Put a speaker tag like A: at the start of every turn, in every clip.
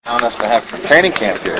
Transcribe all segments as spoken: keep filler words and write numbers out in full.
A: On us to have training camp here.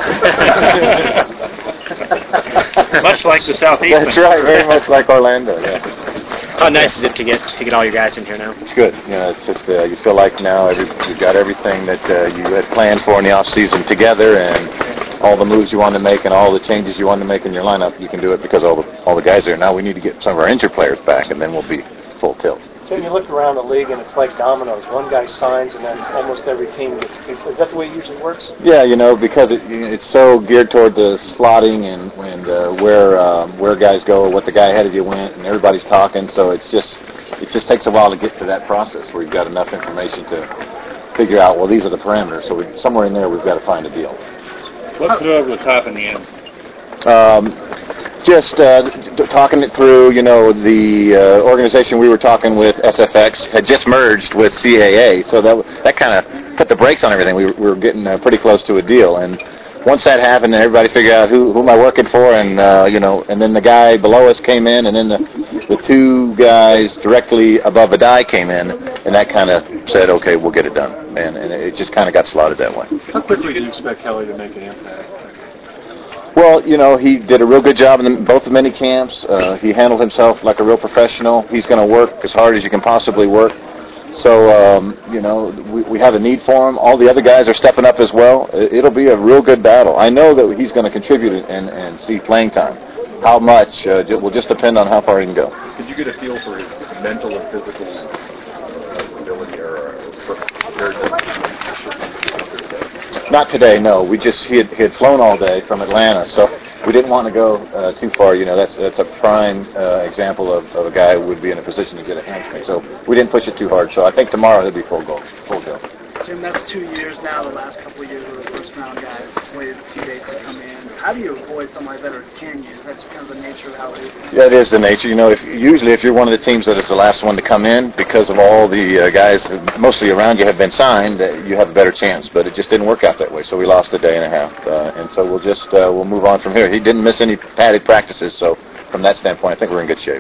B: Much like the Southeast.
A: That's right, very much like Orlando. Yeah.
C: How nice is it to get to get all your guys in here now?
A: It's good. You know, it's just uh, you feel like now every, you've got everything that uh, you had planned for in the off season together, and all the moves you want to make and all the changes you want to make in your lineup, you can do it because all the all the guys are there. Now we need to get some of our injured players back, and then we'll be full tilt.
D: So when you look around the league and it's like dominoes. One guy signs and then almost every team gets people. Is that the way it usually works?
A: Yeah, you know, because it, it's so geared toward the slotting and, and uh, where um, where guys go, what the guy ahead of you went, and everybody's talking. So it's just it just takes a while to get to that process where you've got enough information to figure out, well, these are the parameters. So we, somewhere in there we've got to find a deal.
B: What put it over the top in the end?
A: Um, just uh, talking it through, you know, the uh, organization we were talking with, S F X, had just merged with C A A, so that that kind of put the brakes on everything. We were, we were getting uh, pretty close to a deal, and once that happened, everybody figured out who who am I working for, and uh, you know, and then the guy below us came in, and then the the two guys directly above Adai came in, and that kind of said, okay, we'll get it done, and, and it just kind of got slotted that way.
D: How quickly do you expect Kelly to make an impact?
A: Well, you know, he did a real good job in the, both the mini camps. Uh, he handled himself like a real professional. He's going to work as hard as you can possibly work. So, um, you know, we, we have a need for him. All the other guys are stepping up as well. It'll be a real good battle. I know that he's going to contribute and, and see playing time. How much uh, will just depend on how far he can go.
E: Did you get a feel for his mental and physical ability or
A: Not today, no. We just he had, he had flown all day from Atlanta, so we didn't want to go uh, too far. You know, that's that's a prime uh, example of, of a guy who would be in a position to get a hamstring. So we didn't push it too hard. So I think tomorrow he'll be full go, full go.
F: Jim, that's two years now. The last couple of years were the first round guys waited a few days to come in. How do you avoid something like that, or can you? Is that just kind of the nature of how it is?
A: Yeah, it is the nature. You know, if usually if you're one of the teams that is the last one to come in, because of all the uh, guys mostly around you have been signed, uh, you have a better chance. But it just didn't work out that way, so we lost a day and a half, uh, and so we'll just uh, we'll move on from here. He didn't miss any padded practices, so from that standpoint, I think we're in good shape.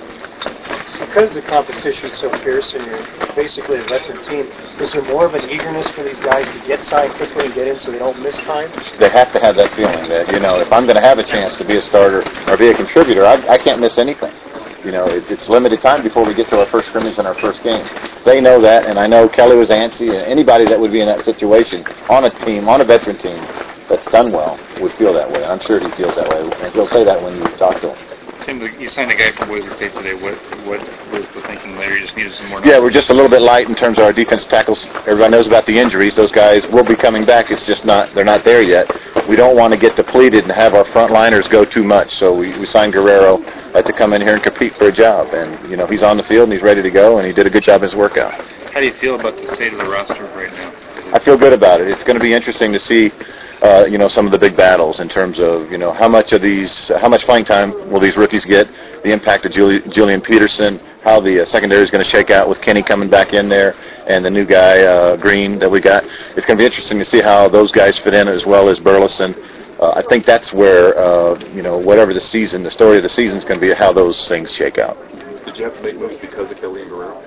D: Because the competition is so fierce and you're basically a veteran team, is there more of an eagerness for these guys to get signed quickly and get in so they don't miss time?
A: They have to have that feeling that, you know, if I'm going to have a chance to be a starter or be a contributor, I, I can't miss anything. You know, it's, it's limited time before we get to our first scrimmage and our first game. They know that, and I know Kelly was antsy, and anybody that would be in that situation on a team, on a veteran team that's done well would feel that way. I'm sure he feels that way, and he'll say that when you talk to him.
B: Tim, you signed a guy from Boise State today. What what was the thinking there? You just needed some more.
A: Yeah, we're just a little bit light in terms of our defensive tackles. Everybody knows about the injuries. Those guys will be coming back. It's just not they're not there yet. We don't want to get depleted and have our front liners go too much. So we, we signed Guerrero uh, to come in here and compete for a job. And you know he's on the field and he's ready to go. And he did a good job in his workout.
B: How do you feel about the state of the roster right now?
A: I feel good about it. It's going to be interesting to see. Uh, you know, some of the big battles in terms of, you know, how much of these, how much playing time will these rookies get, the impact of Juli- Julian Peterson, how the uh, secondary is going to shake out with Kenny coming back in there, and the new guy, uh, Green, that we got. It's going to be interesting to see how those guys fit in as well as Burleson. Uh, I think that's where, uh, you know, whatever the season, the story of the season is going to be how those things shake out.
E: Did you have to make moves because of Kelly and Guerrero?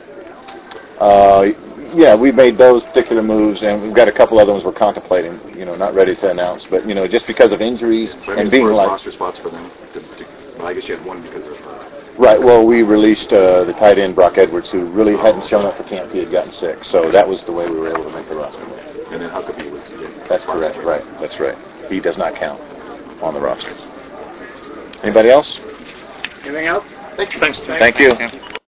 A: Uh, yeah, we made those particular moves, and we've got a couple other ones we're contemplating. You know, not ready to announce, but you know, just because of injuries
E: but
A: and being like
E: roster spots for them. To, to, well, I guess you had one because of. Uh,
A: right. Well, we released uh, the tight end Brock Edwards, who really hadn't shown up for camp. He had gotten sick, so that was the way we were able to make the roster.
E: And then Huckabee was. Yeah,
A: That's correct. Right. That's right. He does not count on the roster. Anybody else?
F: Anything else?
B: Thanks. Thanks.
A: Thank you.